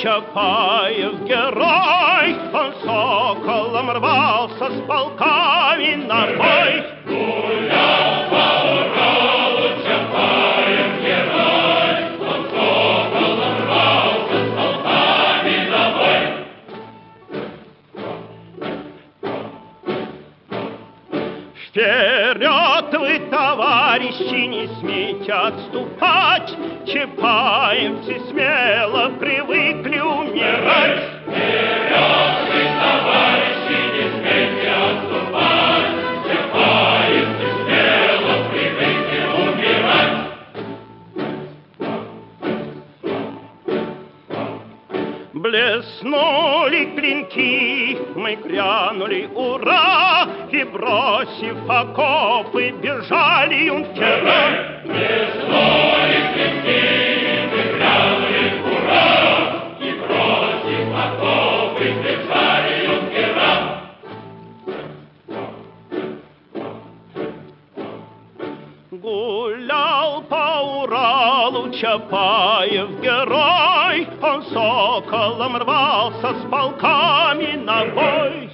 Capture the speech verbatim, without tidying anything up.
Чапаев герой, он соколом рвался с полками на бой. Гулял по Уралу Чапаев герой, он соколом рвался с полками на бой. Вперед вы, товарищи, не смейте отступать, чапаевцы смело привыкли умирать. Вперед вы, товарищи, не смейте отступать, чапаевцы смело привыкли умирать. Блеснули клинки, мы грянули ура, и, бросив окопы, бежали юнкера. Блеснули клинки, мы грянули ура, и, бросив окопы, бежали юнкера. Гулял по Уралу Чапаев герой, он соколом рвался с полками на бой.